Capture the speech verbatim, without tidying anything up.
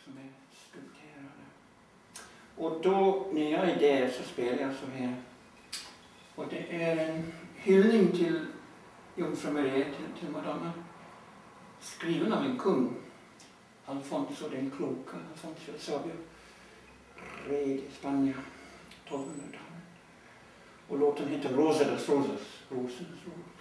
som är skulpterade. Och då när jag är där så spelar jag så här. Och det är en hyllning till Jungfru Maria, till, till Madonna. Skriven av en kung. Alfonso den kloka, Alfonso Sabio. Red i Spanien, tolvhundratalet. Och låten heter Rosa de Rosas, Rosornas ros.